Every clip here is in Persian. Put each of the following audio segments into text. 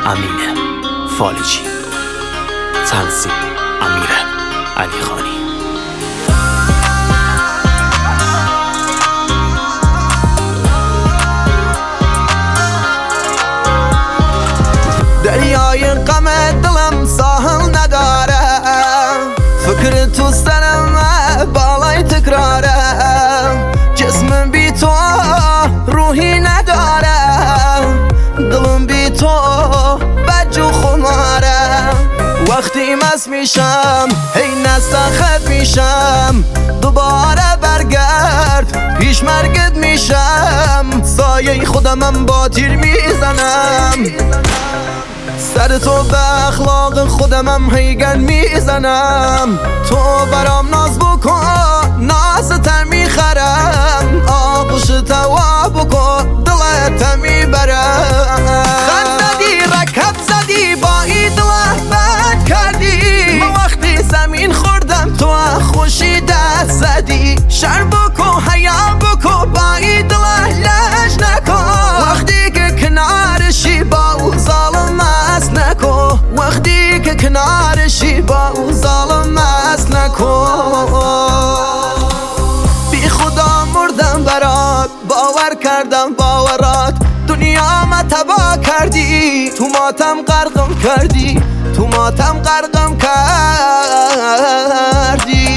امین فالجی، تنظیم امیر علیخانی. دریای غم دلم ساحل نداره، فکر تو سرم بالای تکراره، جسمم بی تو روحی نداره، دلم بی تو بجو خماره. وقتی مست میشم هی نستخد میشم، دوباره برگرد پیش مرگت میشم، سایه خودمم با تیر میزنم، سر تو به اخلاق خودمم هیگن میزنم. تو برام ناز بکن ناز تر میخرم، آغوش توا بکن دلت میبرم. خط زدی رکب زدی با ای دل بد کردی، ما وقتی زمین خوردم تو خوشی دست زدی. شر بکن حیا بکن با ای دل لش نکن، وقتی که کنارشی با او ظالم نکن، وقتی که کنارشی با او ظالم است نکن. بی خدا مردم برات، باور کردم باورات، دنیا ما تباه کردی، تو ماتم غرقم کردی، تو ماتم غرقم کردی.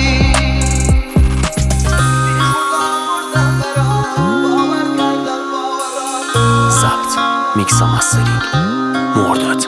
ضبط میکس و مسترینگ مرداد.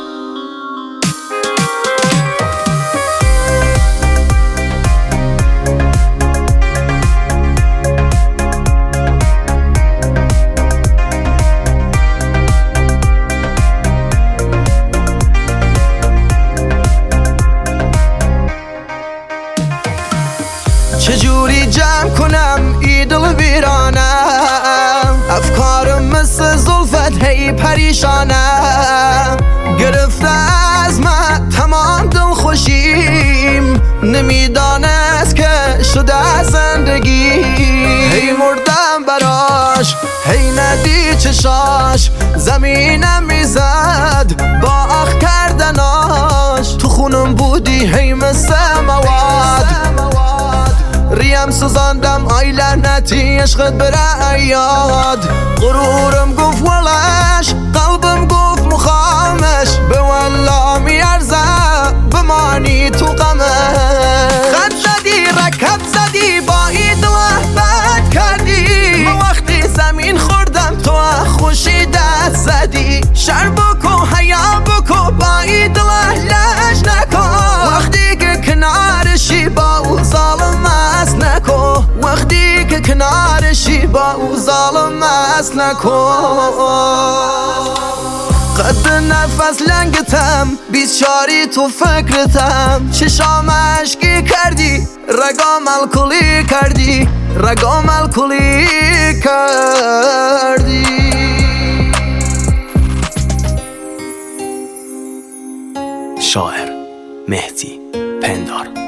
چجوری جمع کنم ای دل ویرانم، افکارم مثل زلفت هی پریشانم، گرفته از من تمام دل خوشیم، نمیدانست که شده زندگی. هی مردم براش هی ندی چشاش، زمینم میزد با اخ کردناش، تو خونم بودی هی مثل مواد، ریم سوزاندم آی لعنتی عشقت بره یاد. غرورم گفت ولش، قلبم گفت مخامش، به والله میارزه بمانی تو غمش. خط زدی رکب زدی با ای دل بد کردی، ما وقتی زمین خوردم تو خوشی دست زدی. شر بکن حیا بکن با ای دل لش نکن، وقتی که کنارشی با او ظالم است نکن، وقتی که کنارشی با او ظالم است نکن. قد نفس لنگتم 24 تو فکرتم، چشام اشکی کردی رگام الکلی کردی، رگام الکلی کردی. شاعر مهدی پندار.